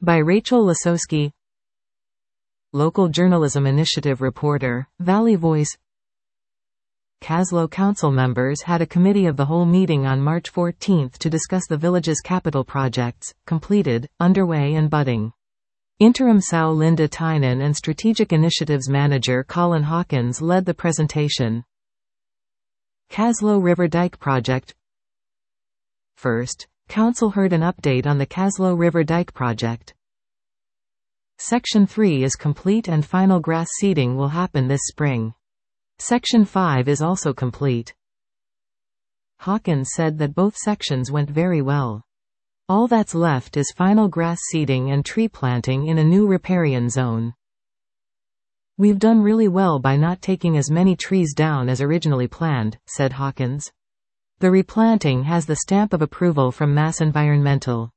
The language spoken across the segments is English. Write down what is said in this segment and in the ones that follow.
By Rachel Lasowski. Local Journalism Initiative reporter, Valley Voice. Kaslo council members had a committee of the whole meeting on March 14 to discuss the village's capital projects, completed, underway and budding. Interim SAU Linda Tynan and Strategic Initiatives Manager Colin Hawkins led the presentation. Kaslo River Dike Project. First, Council heard an update on the Kaslo River Dike project. Section 3 is complete and final grass seeding will happen this spring. Section 5 is also complete. Hawkins said that both sections went very well. All that's left is final grass seeding and tree planting in a new riparian zone. We've done really well by not taking as many trees down as originally planned, said Hawkins. The replanting has the stamp of approval from Mass Environmental.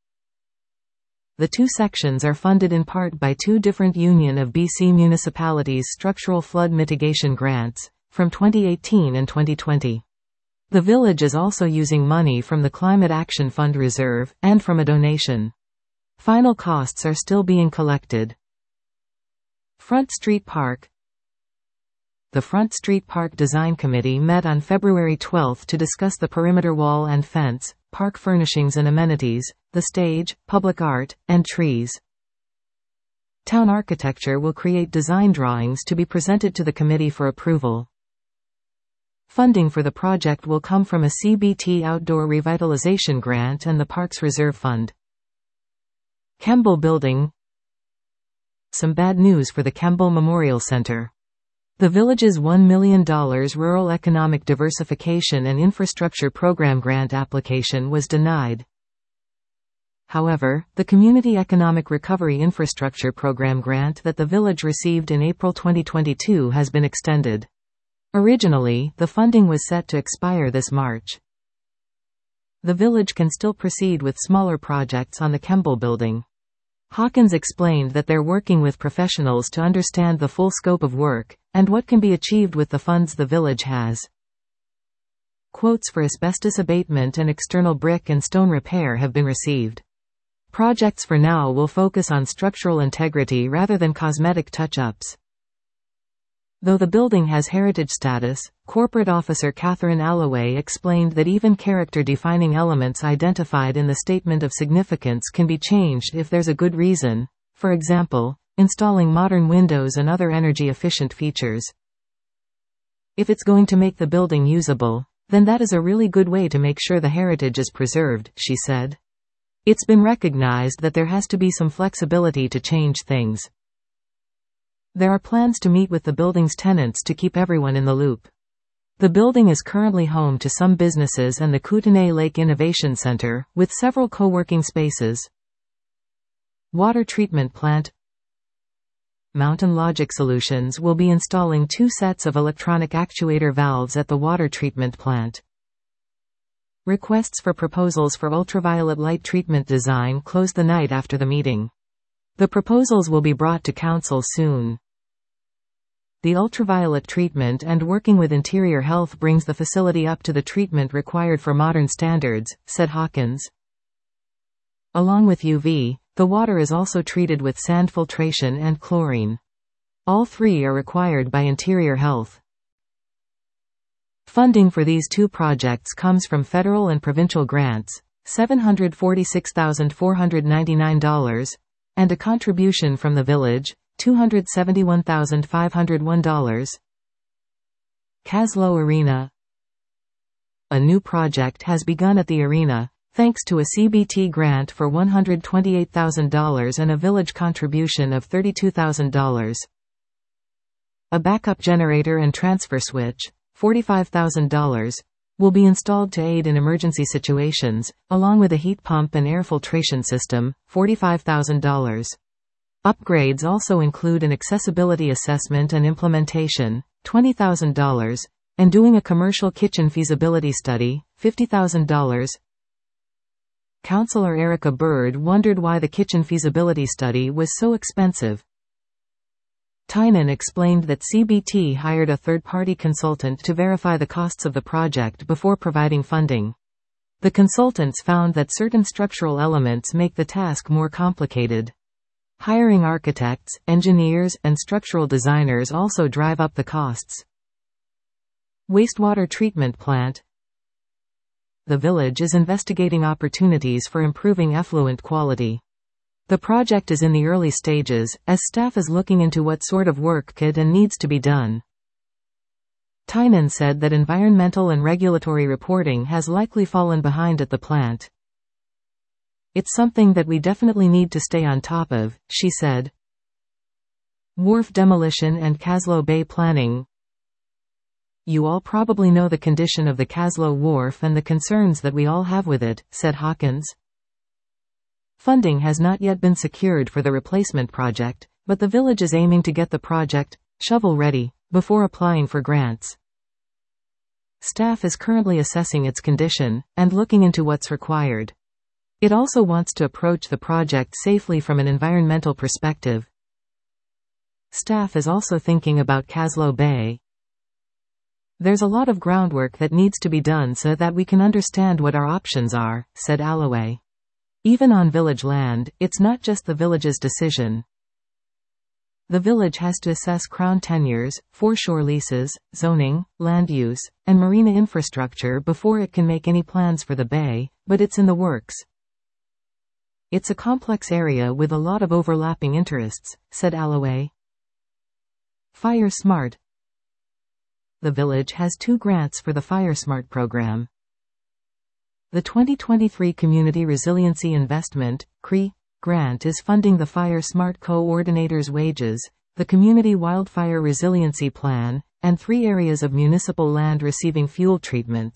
The two sections are funded in part by two different Union of BC municipalities structural flood mitigation grants, from 2018 and 2020. The village is also using money from the Climate Action Fund Reserve, and from a donation. Final costs are still being collected. Front Street Park. The Front Street Park Design Committee met on February 12 to discuss the perimeter wall and fence, park furnishings and amenities, the stage, public art, and trees. Town Architecture will create design drawings to be presented to the committee for approval. Funding for the project will come from a CBT Outdoor Revitalization Grant and the Parks Reserve Fund. Kemble Building. Some bad news for the Kemble Memorial Center. The village's $1 million Rural Economic Diversification and Infrastructure Program grant application was denied. However, the Community Economic Recovery Infrastructure Program grant that the village received in April 2022 has been extended. Originally, the funding was set to expire this March. The village can still proceed with smaller projects on the Kemble Building. Hawkins explained that they're working with professionals to understand the full scope of work, and what can be achieved with the funds the village has. Quotes for asbestos abatement and external brick and stone repair have been received. Projects for now will focus on structural integrity rather than cosmetic touch-ups. Though the building has heritage status, Corporate Officer Catherine Alloway explained that even character-defining elements identified in the Statement of Significance can be changed if there's a good reason, for example, installing modern windows and other energy-efficient features. If it's going to make the building usable, then that is a really good way to make sure the heritage is preserved, she said. It's been recognized that there has to be some flexibility to change things. There are plans to meet with the building's tenants to keep everyone in the loop. The building is currently home to some businesses and the Kootenay Lake Innovation Center, with several co-working spaces. Water treatment plant. Mountain Logic Solutions will be installing 2 sets of electronic actuator valves at the water treatment plant. Requests for proposals for ultraviolet light treatment design closed the night after the meeting. The proposals will be brought to council soon. The ultraviolet treatment and working with Interior Health brings the facility up to the treatment required for modern standards, said Hawkins. Along with UV, the water is also treated with sand filtration and chlorine. All 3 are required by Interior Health. Funding for these 2 projects comes from federal and provincial grants, $746,499, and a contribution from the village, $271,501. Kaslo Arena. A new project has begun at the arena, thanks to a CBT grant for $128,000 and a village contribution of $32,000. A backup generator and transfer switch, $45,000, will be installed to aid in emergency situations, along with a heat pump and air filtration system, $45,000. Upgrades also include an accessibility assessment and implementation, $20,000, and doing a commercial kitchen feasibility study, $50,000. Councillor Erica Bird wondered why the kitchen feasibility study was so expensive. Tynan explained that CBT hired a third-party consultant to verify the costs of the project before providing funding. The consultants found that certain structural elements make the task more complicated. Hiring architects, engineers, and structural designers also drive up the costs. Wastewater treatment plant. The village is investigating opportunities for improving effluent quality. The project is in the early stages, as staff is looking into what sort of work could and needs to be done. Tynan said that environmental and regulatory reporting has likely fallen behind at the plant. It's something that we definitely need to stay on top of, she said. Wharf demolition and Kaslo Bay planning. You all probably know the condition of the Kaslo Wharf and the concerns that we all have with it, said Hawkins. Funding has not yet been secured for the replacement project, but the village is aiming to get the project shovel-ready before applying for grants. Staff is currently assessing its condition and looking into what's required. It also wants to approach the project safely from an environmental perspective. Staff is also thinking about Kaslo Bay. There's a lot of groundwork that needs to be done so that we can understand what our options are, said Alloway. Even on village land, it's not just the village's decision. The village has to assess Crown tenures, foreshore leases, zoning, land use, and marina infrastructure before it can make any plans for the bay, but it's in the works. It's a complex area with a lot of overlapping interests, said Alloway. Fire Smart. The village has 2 grants for the Fire Smart program. The 2023 Community Resiliency Investment (CRI) grant is funding the Fire Smart coordinator's wages, the Community Wildfire Resiliency Plan, and 3 areas of municipal land receiving fuel treatments.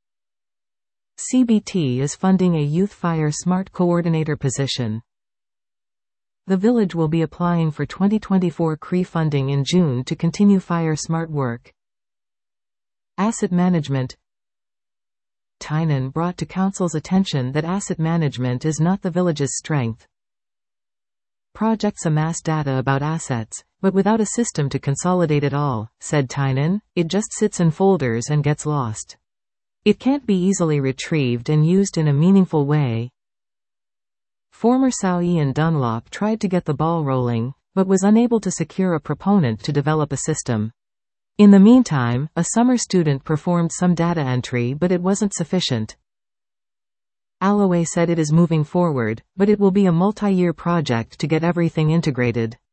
CBT is funding a Youth Fire Smart coordinator position. The village will be applying for 2024 CRI funding in June to continue Fire Smart work. Asset management. Tynan brought to council's attention that asset management is not the village's strength. Projects amass data about assets, but without a system to consolidate it all, said Tynan, it just sits in folders and gets lost. It can't be easily retrieved and used in a meaningful way. Former SAO Ian Dunlop tried to get the ball rolling, but was unable to secure a proponent to develop a system. In the meantime, a summer student performed some data entry, but it wasn't sufficient. Alloway said it is moving forward, but it will be a multi-year project to get everything integrated.